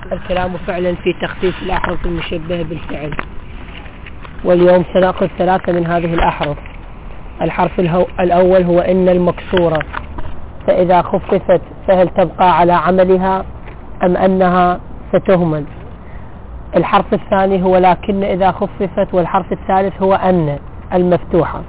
الكلام فعلا في تخفيف الأحرف المشبهة بالفعل، واليوم سنأخذ ثلاثة من هذه الأحرف. الحرف الأول هو إن المكسورة، فإذا خففت فهل تبقى على عملها أم أنها ستهمل؟ الحرف الثاني هو لكن إذا خففت، والحرف الثالث هو أن المفتوحة.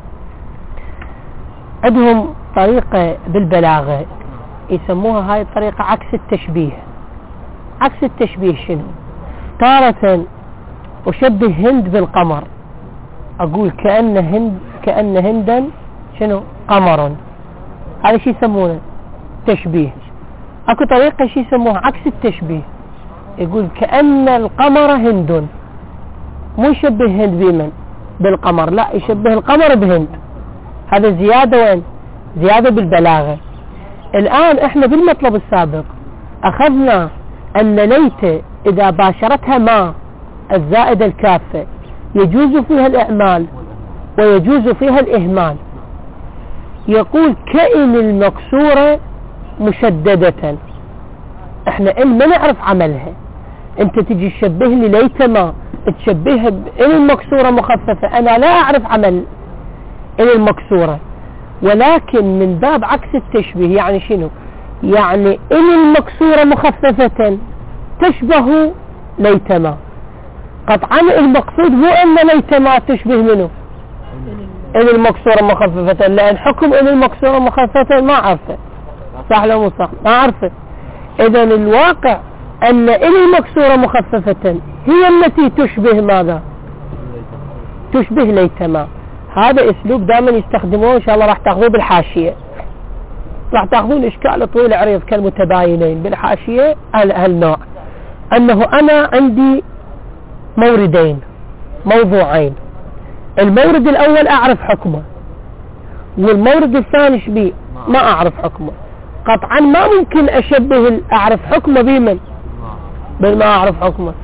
عندهم طريقة بالبلاغة يسموها هاي الطريقة عكس التشبيه. عكس التشبيه شنو؟ تارة أشبه هند بالقمر، أقول كأن هندا شنو؟ قمر. هذا شي يسمونه تشبيه. أكو طريقة شي يسموها عكس التشبيه، يقول كأن القمر هند، مو يشبه هند بمن؟ بالقمر، لا، يشبه القمر بهند. هذا زيادة وين؟ زيادة بالبلاغة. الآن احنا بالمطلب السابق أخذنا أن ليت إذا باشرتها ما الزائدة الكافة يجوز فيها الإعمال ويجوز فيها الإهمال. يقول كائن المكسورة مشددة، احنا ما نعرف عملها. انت تجي تشبه لي ليت ما تشبهها بإن المكسورة مخففة، انا لا اعرف عمل إن المكسورة، ولكن من باب عكس التشبيه. يعني شنو؟ يعني إن المكسورة مخففة تشبه ليتما. قطعا المقصود هو أن ليتما تشبه منه إن المكسورة مخففة، لأن حكم إن المكسورة مخففة ما عرفه، صح لو مو صح؟ ما عرفه. إذن الواقع أن إن المكسورة مخففة هي التي تشبه ماذا؟ تشبه ليتما. هذا اسلوب دائما يستخدموه، ان شاء الله راح تاخذوه بالحاشية، راح تاخذون اشكال طويل عريض كالمتباينين بالحاشية. هالنوع انه انا عندي موردين، موضوعين، المورد الاول اعرف حكمه، والمورد الثاني شبيه ما اعرف حكمه. قطعا ما ممكن اشبه اعرف حكمه بمن؟ بما اعرف حكمه،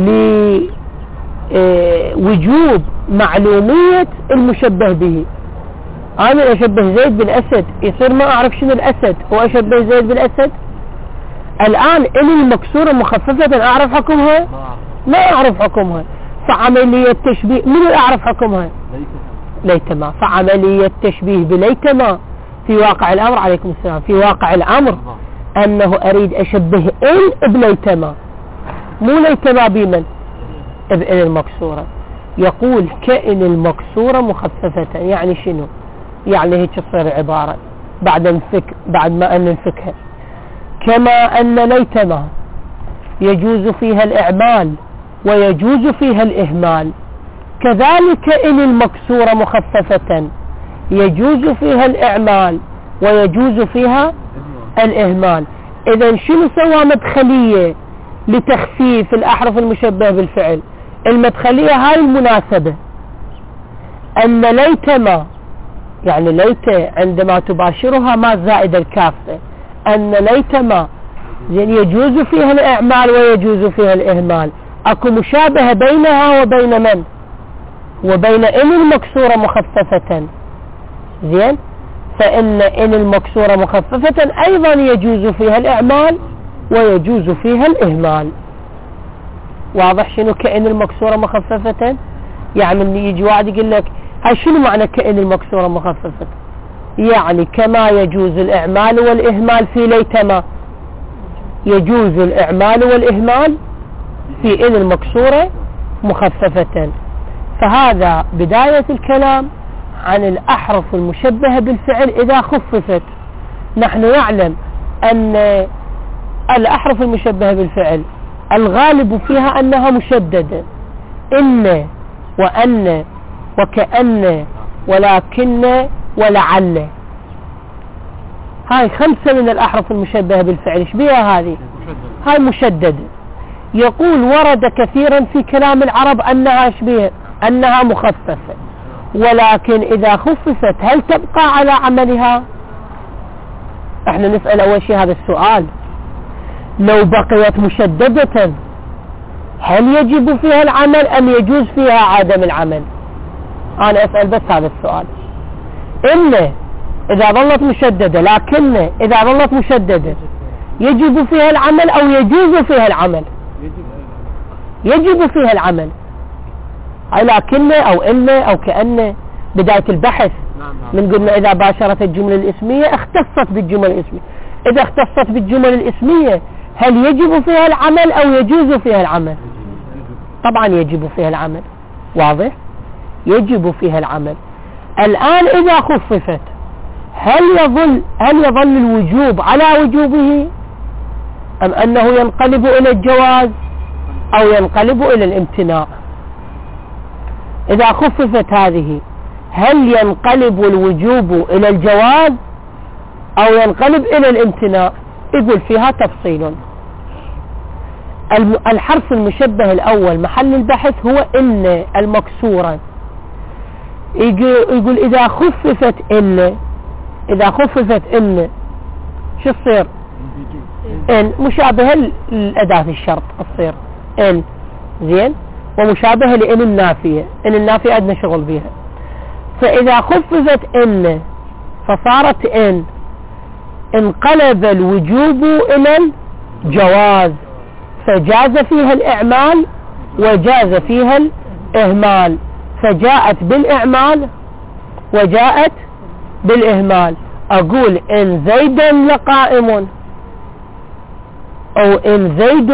وجوب معلومية المشبه به. أنا أشبه زيد بالأسد، يصير ما أعرف شنو الأسد وأشبه زيد بالأسد. الآن إن المكسورة مخففة أعرف حكمها؟ ما أعرف حكمها. فعملية تشبيه من أعرف حكمها؟ ليتما. فعملية تشبيه بليتما في واقع الأمر، عليكم السلام، في واقع الأمر أنه أريد أشبه إن بليتما، مو ليتما بمن؟ بإن المكسورة. يقول كائن المكسورة مخففة، يعني شنو؟ يعني هيك تصير عبارة بعد ما أن نفكها. كما أن ليتما يجوز فيها الإعمال ويجوز فيها الإهمال، كذلك إن المكسورة مخففة يجوز فيها الإعمال ويجوز فيها الإهمال. إذن شنو سوى مدخلية لتخفيف الأحرف المشبه بالفعل؟ المدخلية هاي المناسبة، أن ليتما، يعني ليت عندما تباشرها ما الزائدة الكافة، أن ليتما يجوز فيها الإعمال ويجوز فيها الإهمال. أكو مشابهة بينها وبين من؟ وبين إن المكسورة مخففة. زين؟ فإن المكسورة مخففة أيضا يجوز فيها الإعمال ويجوز فيها الإهمال. واضح شنو كائن المكسورة مخففة؟ يعني من يجي واحد يقول لك هاي شنو معنى كائن المكسورة مخففة؟ يعني كما يجوز الإعمال والإهمال في ليتما يجوز الإعمال والإهمال في إن المكسورة مخففة. فهذا بداية الكلام عن الأحرف المشبهة بالفعل إذا خففت. نحن نعلم أن الأحرف المشبهة بالفعل الغالب فيها أنها مشددة، إن وأن وكأن ولكن ولعل. هاي 5 من الأحرف المشبهة بالفعل. ايش بيها هذه؟ هاي مشددة. يقول ورد كثيرا في كلام العرب أنها شبيه، أنها مخففة، ولكن إذا خففت هل تبقى على عملها؟ احنا نسأل أول شيء هذا السؤال. لو بقيت مشددة هل يجب فيها العمل أم يجوز فيها عدم العمل؟ أنا أسأل بس هذا السؤال. إن إذا ظلت مشددة، لكن إذا ظلت مشددة يجب فيها العمل أو يجوز فيها العمل؟ يجب فيها العمل، لكن أو إن أو كأن بداية البحث من قلنا إذا باشرت الجملة الاسمية اختصت بالجمل الاسمية. إذا اختصت بالجمل الاسمية هل يجب فيها العمل أو يجوز فيها العمل؟ طبعا يجب فيها العمل، واضح؟ يجب فيها العمل. الآن إذا خففت هل يظل الوجوب على وجوبه أم أنه ينقلب إلى الجواز أو ينقلب إلى الامتناع؟ إذا خففت هذه هل ينقلب الوجوب إلى الجواز أو ينقلب إلى الامتناع؟ يقول فيها تفصيل. الحرف المشبه الأول محل البحث هو إن المكسورة. يقول إذا خففت إن شو تصير؟ إن مشابهة لأداة الشرط تصير إن، زين، ومشابهة لإن النافية. إن النافية عندنا شغل بيها. فإذا خففت إن فصارت إن انقلب الوجوب إلى الجواز، فجاز فيها الإعمال وجاز فيها الإهمال، فجاءت بالإعمال وجاءت بالإهمال. أقول إن زيدا لقائم أو إن زيد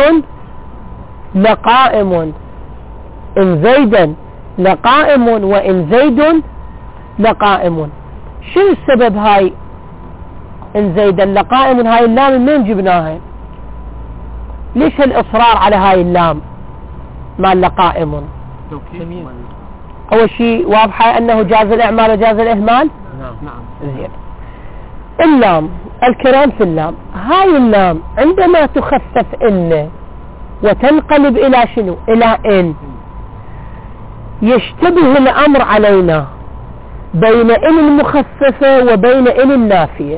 لقائم، إن زيدا لقائم وإن زيد لقائم. شو السبب هاي إن زيدا لقائم؟ هاي اللام من جبناها؟ ليش الإصرار على هاي اللام مع لقائم؟ أول شيء واضحة أنه جاز الإعمال وجاز الإهمال. نعم. زين. اللام الكلام في اللام، هاي اللام عندما تخفف إن وتنقلب إلى شنو؟ إلى إن، يشتبه الأمر علينا بين إن المخففة وبين إن النافية.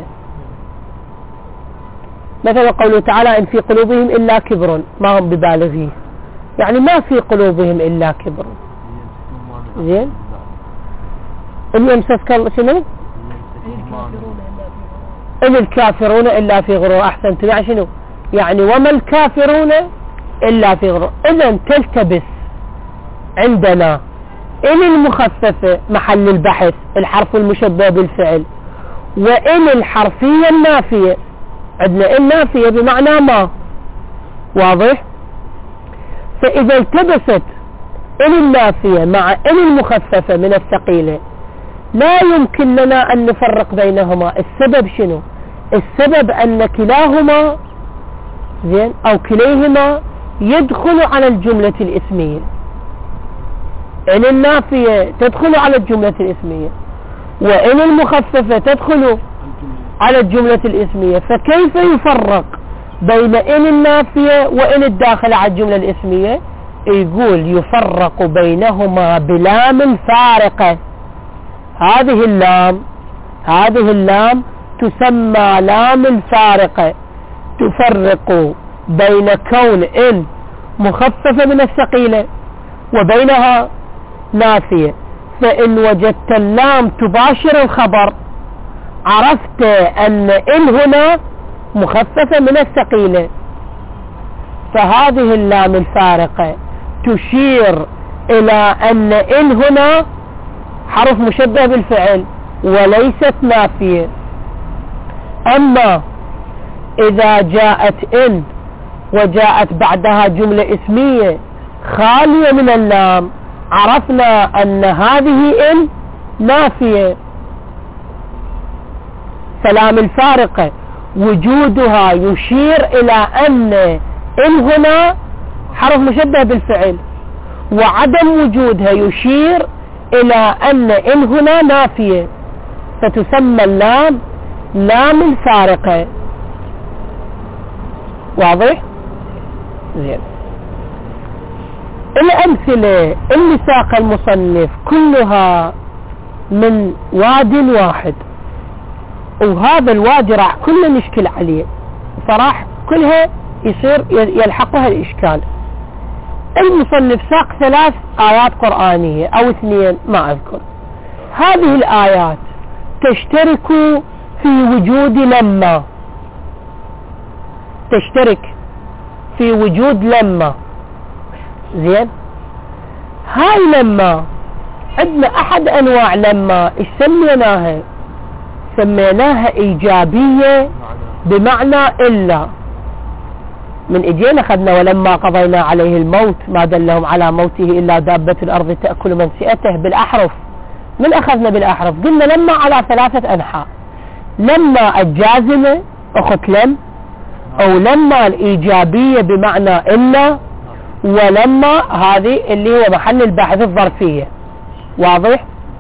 مثلا قوله تعالى إن في قلوبهم إلا كبر ما هم ببالغيه، يعني ما في قلوبهم إلا كبر. زين، إن يمسسك شنو؟ إن الكافرون إلا في غرور. أحسنت، يعني شنو؟ يعني وما الكافرون إلا في غرور. إذن تلتبس عندنا إن المخففة محل البحث الحرف المشبه بالفعل، وإن الحرفية النافية عندنا إن نافية بمعنى ما، واضح؟ فإذا التبست إن النافية مع إن المخففة من الثقيلة لا يمكن لنا أن نفرق بينهما. السبب شنو؟ السبب أن كلاهما زين أو كليهما يدخل على الجملة الاسمية. إن النافية تدخل على الجملة الاسمية وإن المخففة تدخل على الجملة الاسمية، فكيف يفرق بين إن النافية وإن الداخلة على الجملة الاسمية؟ يقول يفرق بينهما بلام فارقة. هذه اللام تسمى لام الفارقة، تفرق بين كون إن مخففة من الثقيلة وبينها نافية. فإن وجدت اللام تباشر الخبر عرفت أن إن هنا مخففة من الثقيلة، فهذه اللام الفارقة تشير إلى أن إن هنا حرف مشبه بالفعل وليست نافية. أما إذا جاءت إن وجاءت بعدها جملة اسمية خالية من اللام عرفنا أن هذه إن نافية. فلام الفارقة وجودها يشير إلى أن إن هنا حرف مشبه بالفعل، وعدم وجودها يشير إلى أن إن هنا نافية، فتسمى اللام لام الفارقة. واضح؟ زين. الأمثلة اللي ساق المصنف كلها من واد واحد، وهذا الوادي راح كله نشكل عليه، فراح كلها يصير يلحقها الإشكال. المصنف ساق 3 آيات قرآنية أو 2 ما أذكر. هذه تشترك في وجود لما. زين، هاي لما عندنا احد انواع لما، ايش سميناها؟ سميناها ايجابية بمعنى الا. من اجينا خدنا ولما قضينا عليه الموت ما دلهم على موته الا دابة الارض تأكل من سئته بالاحرف. من اخذنا بالاحرف؟ قلنا لما على 3 انحاء، لما الجازمة اخت لم، او لما الايجابية بمعنى الا، ولما هذه اللي هو محل البحث الظرفية. واضح؟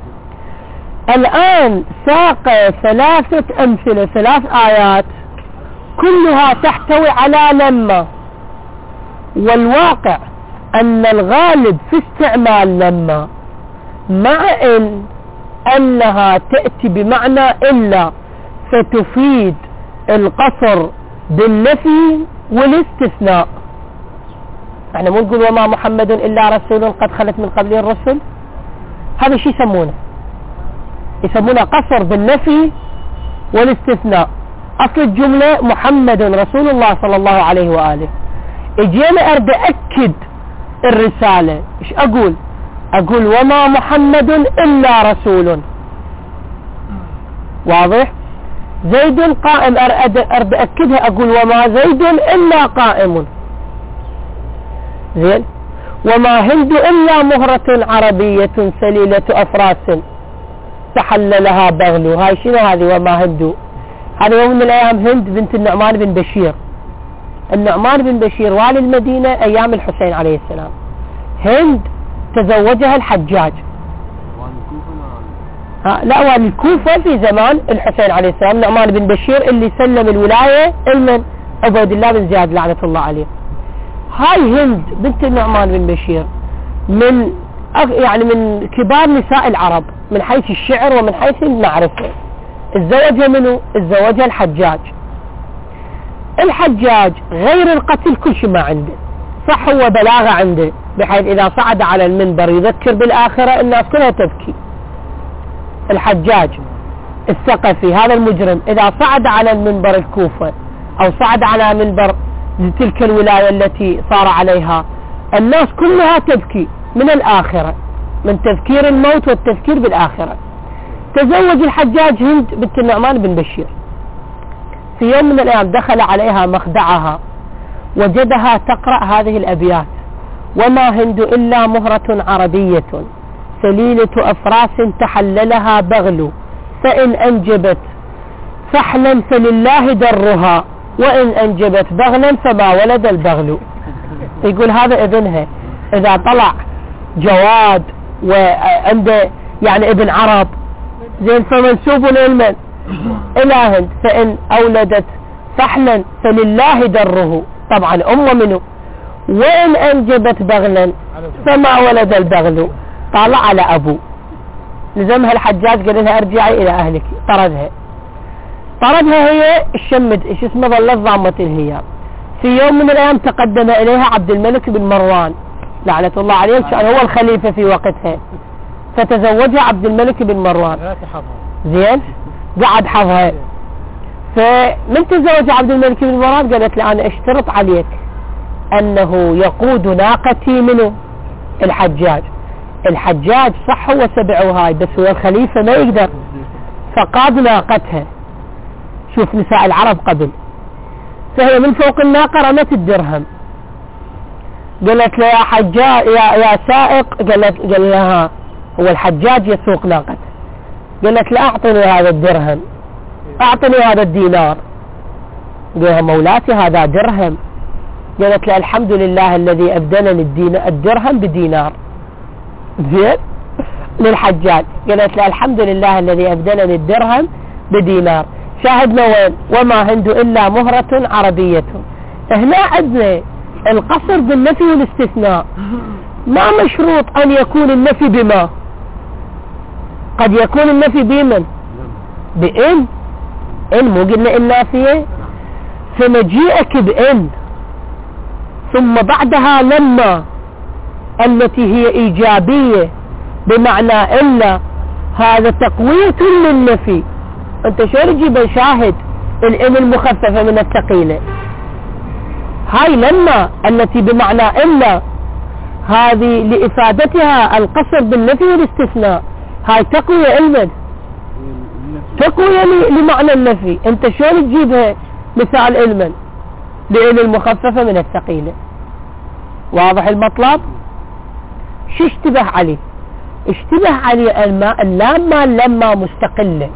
الآن ساق 3 أمثلة، 3 آيات كلها تحتوي على لما، والواقع أن الغالب في استعمال لما مع أنها تأتي بمعنى إلا، فتفيد القصر بالنفي والاستثناء. احنا مو نقول وما محمد إلا رسول قد خلت من قبله الرسل؟ هذا شيء يسمونه قصر بالنفي والاستثناء. أصل الجملة محمد رسول الله صلى الله عليه وآله. اجينا أرد أكد الرسالة، ايش أقول وما محمد إلا رسول. واضح؟ زيد قائم، أرد أكدها أقول وما زيد إلا قائم. زين، وما هند إلا مهرة عربية سليلة أفراس تحللها بغل. هاي شنو هذه وما هند؟ هذا يوم من الأيام هند بنت النعمان بن بشير. النعمان بن بشير والي المدينة أيام الحسين عليه السلام. هند تزوجها الحجاج. لا، والي الكوفة في زمان الحسين عليه السلام. نعمان بن بشير اللي سلم الولاية المن عبيد الله بن زياد لعنة الله عليه. هاي هند بنت النعمان بن بشير من كبار نساء العرب من حيث الشعر ومن حيث المعرفة. الزوجها منه؟ الزوجها الحجاج. الحجاج غير القتل كل شيء ما عنده، صح هو بلاغة عنده بحيث إذا صعد على المنبر يذكر بالآخرة الناس كلها تبكي. الحجاج الثقفي هذا المجرم إذا صعد على المنبر الكوفة أو صعد على منبر تلك الولاية التي صار عليها الناس كلها تبكي من الآخرة، من تذكير الموت والتذكير بالآخرة. تزوج الحجاج هند بنت النعمان بن بشير. في يوم من الأيام دخل عليها مخدعها وجدها تقرأ هذه الأبيات: وما هند إلا مهرة عربية سليلة أفراس تحللها بغل، فإن أنجبت فحلا فلله درها، وإن أنجبت بغلا فما ولد البغل. يقول هذا ابنها إذا طلع جواد وعنده ابن عرب زين فمنسوب للمن؟ إلى هند. فإن أولدت فحلا فلله دره، طبعا أمه منه. وإن أنجبت بغلا فما ولد البغل. طالع على أبوه، لزمها الحجاج قال لها ارجعي إلى أهلك. طردها هي الشمد ايش اسمه ظلت ضامة الهيام. في يوم من الأيام تقدم إليها عبد الملك بن مروان لعنة الله عليه، كان هو الخليفة في وقتها، فتزوجها عبد الملك بن مروان. زين، قعد حظها. فمن تزوج عبد الملك بن مروان قالت له أنا اشترط عليك أنه يقود ناقتي منه الحجاج صح هو سبعه هاي، بس هو الخليفة ما يقدر، فقاد ناقتها. شوف نساء العرب قبل، فهي من فوق الناقة رمت الدرهم. قالت له يا حجاج يا سائق، قال لها هو الحجاج يسوق ناقته. قالت له اعطني هذا الدرهم، اعطني هذا الدينار. قال لها مولاتي هذا درهم. قالت له الحمد لله الذي ابدلني الدرهم بدينار. زين للحجاج قالت له الحمد لله الذي ابدلني الدرهم بدينار. شاهدنا وين؟ وما هند إلا مهرة عربية. هنا عندنا القصر بالنفي والاستثناء، ما مشروط أن يكون النفي بما، قد يكون النفي بمن؟ بإن. إن مو قلنا النافية؟ فمجيئك بإن ثم بعدها لما التي هي إيجابية بمعنى إلا، هذا تقوية للنفي. انت شو تجيب شاهد الإن المخففة من الثقيلة؟ هاي لما التي بمعنى إلا هذه لإفادتها القصر بالنفي والاستثناء، هاي تقوية علما، تقوية لمعنى النفي. انت شلون تجيبها مثال علما لأن المخففة من الثقيلة؟ واضح المطلب؟ شو اشتبه عليه؟ اشتبه عليه اللام لما مستقلة،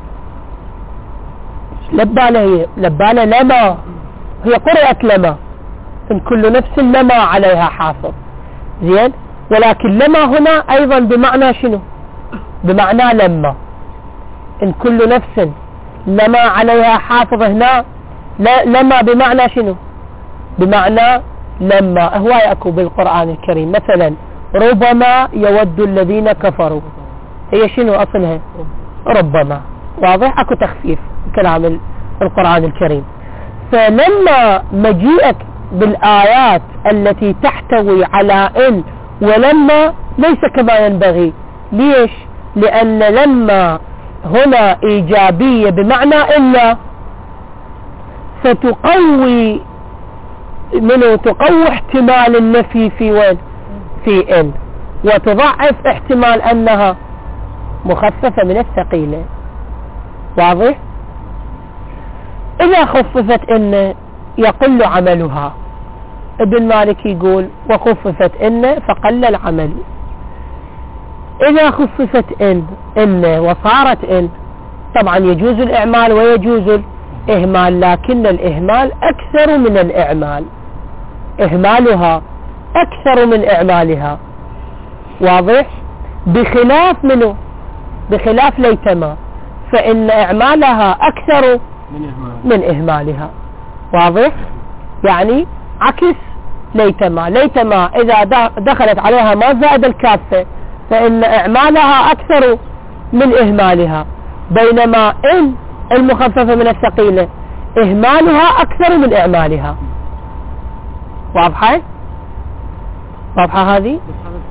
لبالة لما، هي قرأت لما، إن كل نفس لما عليها حافظ، زين، ولكن لما هنا أيضا بمعنى شنو؟ بمعنى لما، إن كل نفس لما عليها حافظ. هنا لما بمعنى شنو؟ بمعنى لما. هواي أكو بالقرآن الكريم، مثلا ربما يود الذين كفروا، هي شنو أصلها؟ ربما. واضح؟ أكو تخفيف كلام القرآن الكريم. فلما مجيئك بالآيات التي تحتوي على إن ولما ليس كما ينبغي. ليش؟ لأن لما هنا إيجابية بمعنى إلا، فتقوي تقوي احتمال النفي في وين؟ في إن، وتضعف احتمال أنها مخففة من الثقيلة. واضح؟ إذا خففت إن يقل عملها. ابن مالك يقول وخففت إن فقل العمل. إذا خففت إن وصارت إن، طبعا يجوز الإعمال ويجوز الإهمال، لكن الإهمال أكثر من الإعمال، إهمالها أكثر من إعمالها. واضح؟ بخلاف منه؟ بخلاف ليتما، فإن إعمالها أكثر من إهمالها. واضح؟ يعني عكس ليتما إذا دخلت عليها ما زائد الكافة فإن إعمالها أكثر من إهمالها، بينما إن المخففة من الثقيلة إهمالها أكثر من إعمالها. واضحة؟ واضحة هذه؟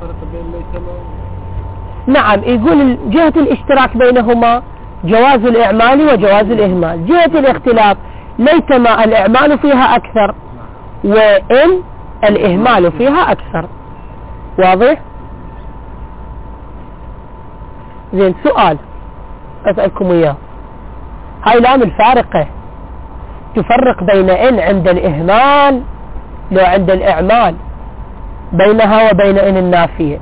نعم، يقول جهة الاشتراك بينهما جواز الإعمال وجواز الإهمال. جهة الاختلاف ليتما الإعمال فيها أكثر وإن الإهمال فيها أكثر. واضح؟ زين، سؤال أسألكم إياه. هاي لام الفارقة تفرق بين إن عند الإهمال لو عند الإعمال، بينها وبين إن النافية.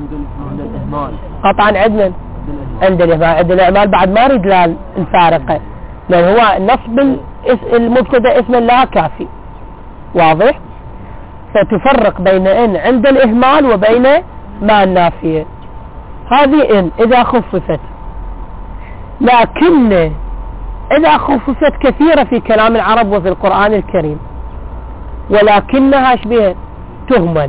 قطعا عندنا عند الإهمال، عند الإعمال بعد ما ريد لا الفارقة، لأن هو نصب المبتدا اسما لها كافي. واضح؟ فتفرق بين إن عند الإهمال وبين ما النافية. هذه إن إذا خففت، لكن إذا خففت كثيرة في كلام العرب وفي القرآن الكريم، ولكنها شبيه تهمل.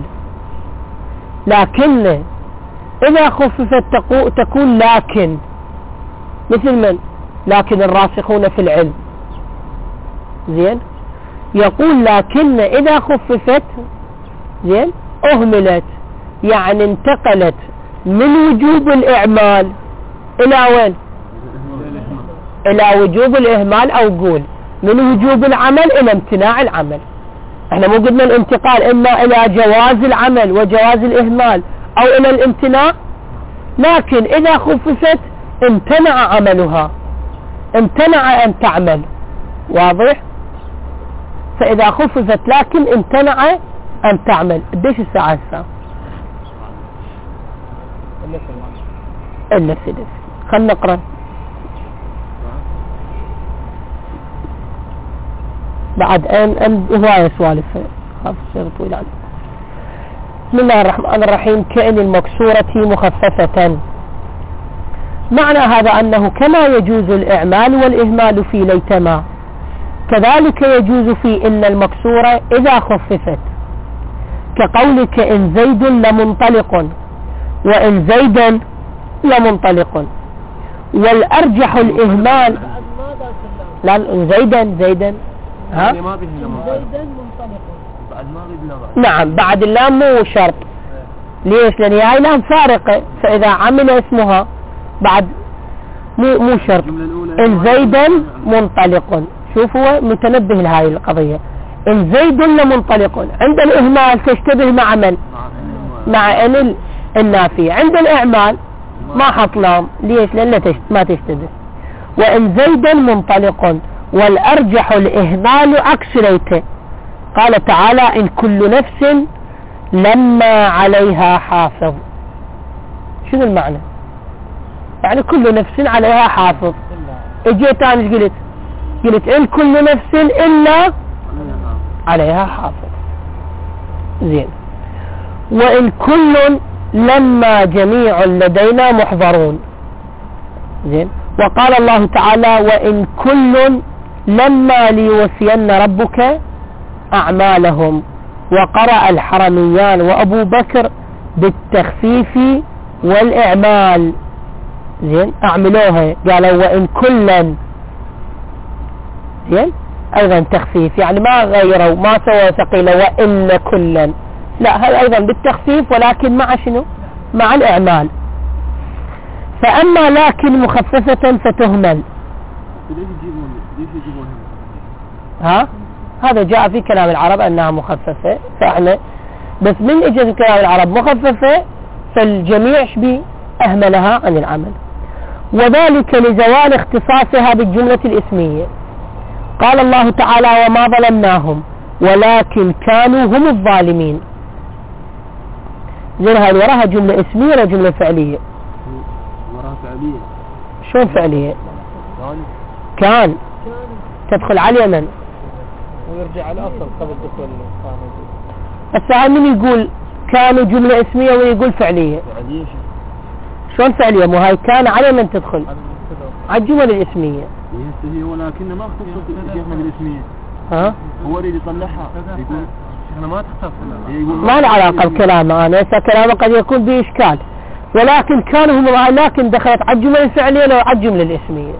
لكن إذا خففت تكون لكن، مثل من؟ لكن الراسخون في العلم. زين، يقول لكن إذا خففت زين أهملت، يعني انتقلت من وجوب الإعمال إلى وين؟ إلى وجوب الإهمال، أو قول من وجوب العمل إلى امتناع العمل. احنا مو قلنا الانتقال إما إلى جواز العمل وجواز الإهمال أو إلى الامتناع، لكن إذا خففت امتنع عملها، امتنع أن تعمل. واضح؟ فإذا خففت لكن امتنع أن تعمل. قديش الساعة هسه؟ النفس. خلنا نقرأ بعد أن هواية سوالف خاف الشيء طويل عنه. بسم الله الرحمن الرحيم. كأن المكسورة مخففة. معنى هذا أنه كما يجوز الإعمال والإهمال في ليتما، كذلك يجوز في إن المكسورة إذا خففت، كقولك إن زيد لمنطلق وإن زيدا لمنطلق. والأرجح الإهمال. لا، زيدا ها؟ نعم، بعد اللام مو شرط. ليش؟ لأن هاي لام فارقة، فإذا عمل اسمها بعد مو شرط. إن زيدا منطلق. شوف، هو متنبه لهاي القضية. إن زيد لمنطلق. عند الإهمال تشتبه مع من؟ مع إن النافية. عند الإعمال ما حط لام. ليش؟ لأن ما تشتبه. وإن زيد منطلق، والأرجح الإهمال عكس ليته. قال تعالى إن كل نفس لما عليها حافظ. شنو المعنى؟ يعني كل نفس عليها حافظ. اجيت انا قلت إن كل نفس إلا عليها حافظ. زين. وإن كل لما جميع لدينا محضرون. زين. وقال الله تعالى وإن كل لما ليوفين ربك أعمالهم. وقرأ الحرميان وأبو بكر بالتخفيف والإعمال. زين. أعملوها قالوا وإن كلا. زين. أيضا تخفيف، يعني ما غيروا، ما سووا ثقيلة وإن كلا، لا، هذا أيضا بالتخفيف ولكن مع شنو؟ مع الإعمال. فأما لكن مخففة فتهمل. ها؟ هذا جاء في كلام العرب أنها مخففة، فإحنا بس من إجازة كلام العرب مخففة فالجميع شبي أهملها عن العمل، وذلك لزوال اختصاصها بالجملة الاسمية. قال الله تعالى وما ظلمناهم ولكن كانوا هم الظالمين. زين. هذه وراها جملة اسمية ولا جملة فعلية؟ وراها فعلية. شلون فعلية؟ كان تدخل على اليمن ويرجع على الأصل قبل دخول الساعة. من يقول كانوا جملة اسمية ويقول فعلية؟ فعلية. شلون فعلية؟ مو هاي كان على من تدخل على الجمل الاسمية. هي ولكن ما اختصت شيخنا بالاسمية. ها؟ هو يريد يطلعها يقول شيخنا ما تختص. ما له علاقة بكلامه. أنا هسه كلامه قد يكون به إشكال، ولكن كانوا هم لكن دخلت على الجمل الفعلية لو على الجملة الاسمية.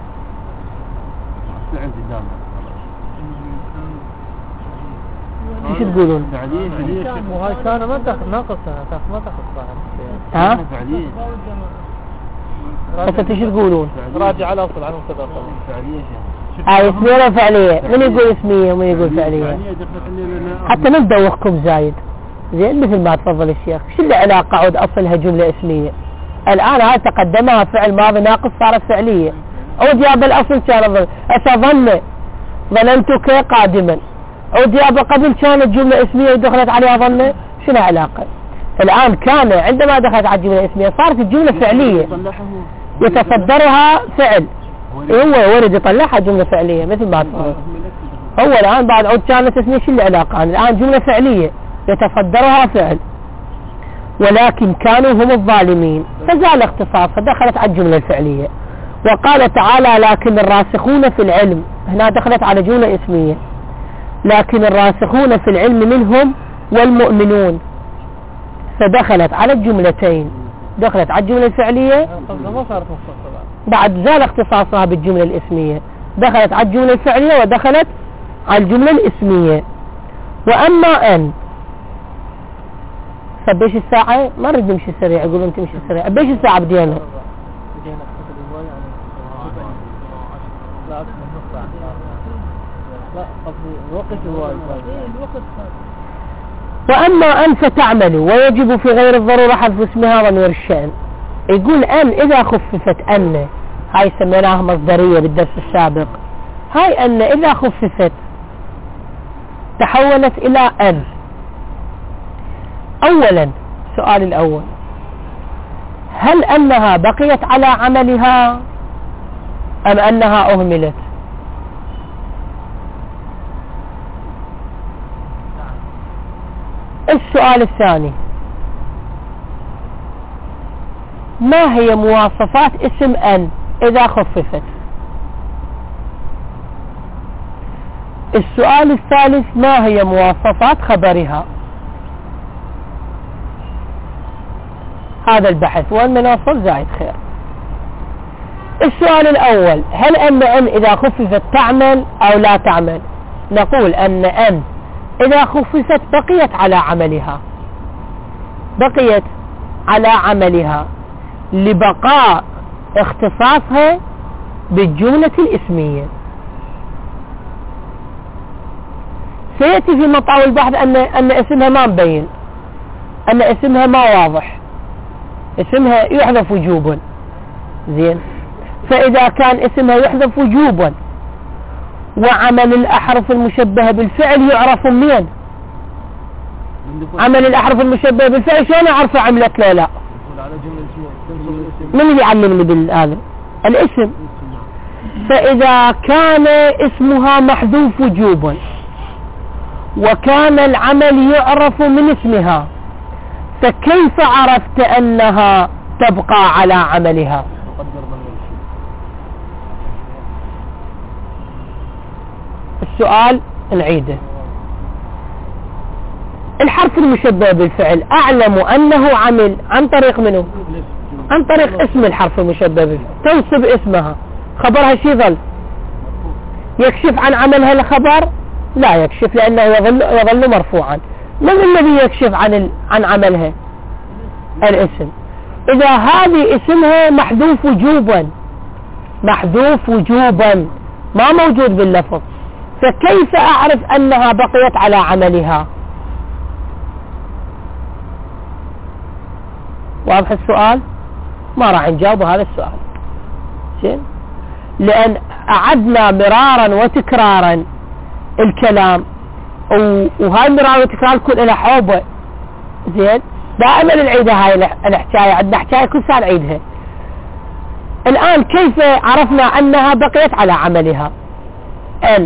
ايش تقولون؟ فعلية. وهاي كان ما دخل ناقصها ما دخل. ها؟ فعلية. بس ايش تقولون؟ راجع على اصل عنهم كذا. فعلية. اسمية ولا فعلية؟ من يقول اسمية ومن يقول فعلية؟ حتى ما ندوخكم زايد. زين. مثل ما تفضل الشيخ، شو العلاقة عود اصلها جملة اسمية؟ الان هاي تقدمها فعل ماضي ناقص صارت فعلية. عود يا بالاصل كان ظننتك قادما. عود يا قبل كانت جملة اسمية ودخلت عليها ظنة. شنو علاقة؟ الآن كان عندما دخلت على الجملة الاسمية صارت الجملة فعلية يتصدرها فعل. هو ورد يطلعها جملة فعلية مثل ما تقول. هو الآن بعد عود كانت اسمية شو العلاقة؟ الآن جملة فعلية يتصدرها فعل. ولكن كانوا هم الظالمين فزال اختصاص فدخلت على الجملة الفعلية. وقال تعالى لكن الراسخون في العلم. هنا دخلت على جملة اسمية. لكن الراسخون في العلم منهم والمؤمنون، فدخلت على الجملتين. دخلت على الجملة الفعلية بعد زال اختصاصها بالجملة الاسمية، دخلت على الجملة الفعلية ودخلت على الجملة الاسمية. وأما أن فبيش الساعة ما نريد نمشي سريع. يقولون تمشي سريع. بيش الساعة بدينا؟ وأما أن فتعمل ويجب في غير الضرورة حذف اسمها ضمير الشأن. يقول أن إذا خففت أن، هاي سميناها مصدرية بالدرس السابق. هاي أن إذا خففت تحولت إلى أن. أولا السؤال الأول، هل أنها بقيت على عملها أم أنها أهملت؟ السؤال الثاني، ما هي مواصفات اسم أن إذا خففت؟ السؤال الثالث، ما هي مواصفات خبرها؟ هذا البحث وأن نوصل زايد خير. السؤال الأول، هل أن إذا خففت تعمل أو لا تعمل؟ نقول أن إذا خففت بقيت على عملها، بقيت على عملها لبقاء اختصاصها بالجملة الاسمية. سيأتي في مطاوي البحث أن اسمها ما مبين، أن اسمها ما واضح، اسمها يحذف وجوبا. زين، فإذا كان اسمها يحذف وجوبا وعمل الأحرف المشبهة بالفعل يعرف منين؟ عمل الأحرف المشبهة بالفعل شلون أعرف عملت لا لا؟ من اللي يعلمني بالهذا؟ الاسم. فإذا كان اسمها محذوف وجوبا وكان العمل يعرف من اسمها، فكيف عرفت أنها تبقى على عملها؟ السؤال نعيده. الحرف المشبه بالفعل أعلم أنه عمل عن طريق منه؟ عن طريق اسم الحرف المشبه بالفعل. تنصب اسمها، خبرها شي ظل؟ يكشف عن عملها الخبر؟ لا يكشف، لأنه يظل مرفوعا. من الذي يكشف عن عملها؟ الاسم. إذا هذه اسمها محذوف وجوبا، محذوف وجوبا ما موجود باللفظ، فكيف أعرف أنها بقيت على عملها؟ واضح السؤال؟ ما راح نجاوب هذا السؤال. زين، لأن أعدنا مرارا وتكرارا الكلام، وهاي مرارا وتكرار كل لها حوبة. زين، دائما نعيدها هاي الحكاية، عندنا حكاية كل سنة نعيدها. الآن كيف عرفنا أنها بقيت على عملها؟ أن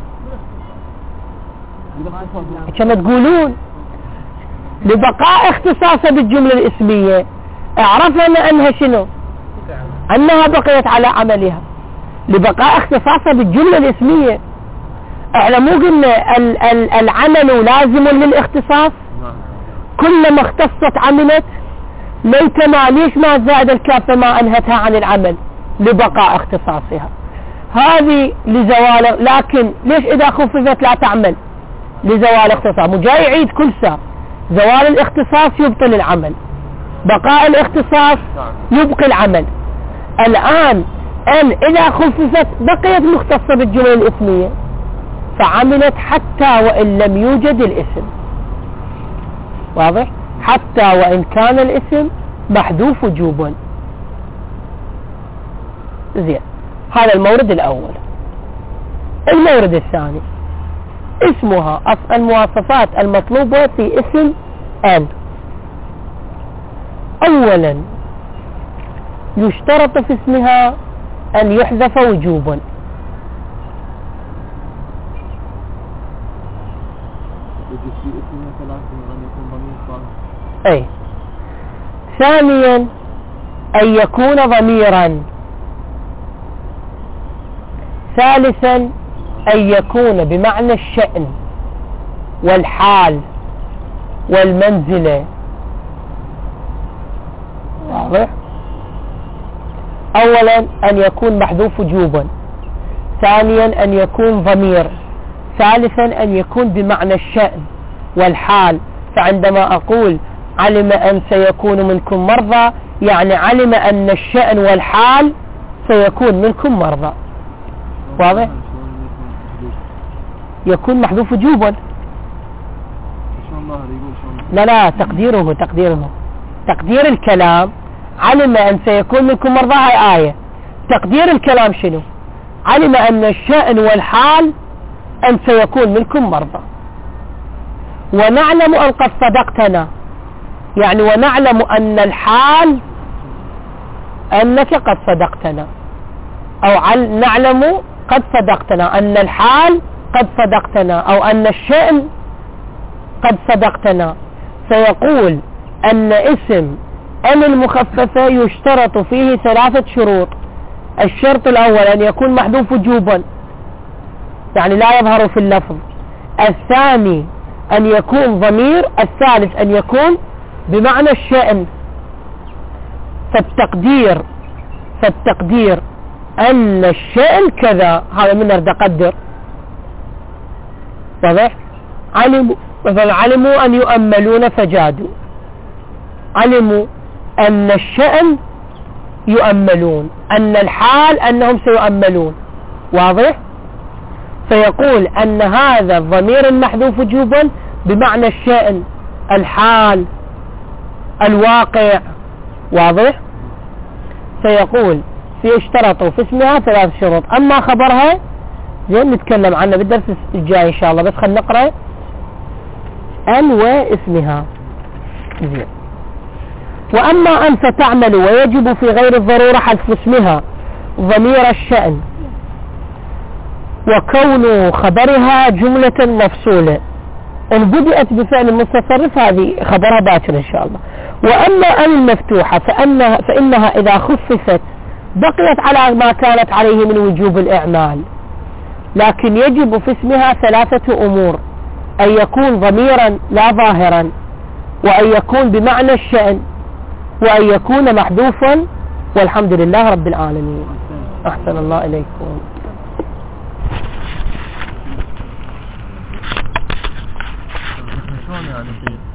كما تقولون لبقاء اختصاصها بالجملة الاسمية عرفنا أنها شنو؟ أنها بقيت على عملها لبقاء اختصاصها بالجملة الاسمية. احنا مو قلنا العمل لازم للاختصاص؟ كلما اختصت عملت. ليتما ليش ما زاد الكافة ما أنهتها عن العمل؟ لبقاء اختصاصها. هذه لزوال، لكن ليش إذا خففت لا تعمل؟ لزوال اختصاص. مو جاي يعيد كل ساعة. زوال الاختصاص يبطل العمل، بقاء الاختصاص يبقي العمل. الآن أن إذا خففت بقيت مختصة بالجملة الاسمية، فعملت حتى وإن لم يوجد الاسم. واضح؟ حتى وإن كان الاسم محذوف وجوبا. زين، هذا المورد الأول. المورد الثاني اسمها المواصفات المطلوبة في اسم أن. أولا يشترط في اسمها أن يحذف وجوبا. أي. ثانيا أن يكون ضميرا. ثالثا أن يكون بمعنى الشأن والحال والمنزلة. واضح؟ أولا أن يكون محذوف وجوبا، ثانيا أن يكون ضمير، ثالثا أن يكون بمعنى الشأن والحال. فعندما أقول علم أن سيكون منكم مرضى، يعني علم أن الشأن والحال سيكون منكم مرضى. واضح؟ يكون محذوف وجوبا. لا تقدير الكلام علم أن سيكون منكم مرضى. هاي آية. تقدير الكلام شنو؟ علم أن الشأن والحال أن سيكون منكم مرضى، ونعلم أن قد صدقتنا، يعني ونعلم أن الحال أنك قد صدقتنا، أو نعلم قد صدقتنا، أن الحال قد صدقتنا، أو أن الشأن قد صدقتنا. فيقول أن اسم أن المخففة يشترط فيه 3 شروط. الشرط الأول أن يكون محذوف وجوبا، يعني لا يظهر في اللفظ. الثاني أن يكون ضمير. الثالث أن يكون بمعنى الشأن. فالتقدير أن الشأن كذا، هذا من نرد قدر. واضح؟ علموا أن يؤملون فجادوا، علموا أن الشأن يؤملون، أن الحال أنهم سيؤملون. واضح؟ فيقول أن هذا الضمير المحذوف وجوبا بمعنى الشأن، الحال، الواقع. واضح؟ فيقول في اشترطوا في اسمها 3 شروط. أما خبرها زين نتكلم عنه بالدرس الجاي إن شاء الله، بس خلنا نقرأ أن واسمها. زين. وأما أن فتعمل ويجب في غير الضرورة حذف اسمها ضمير الشأن وكون خبرها جملة مفصولة إن بدأت بفعل متصرف هذه خبرها باكر إن شاء الله. وأما أن المفتوحة فإنها إذا خففت بقيت على ما كانت عليه من وجوب الإعمال، لكن يجب في اسمها 3 أمور: أن يكون ضميرا لا ظاهرا، وأن يكون بمعنى الشأن، وأن يكون محذوفا. والحمد لله رب العالمين. أحسن الله إليكم. شلون يعني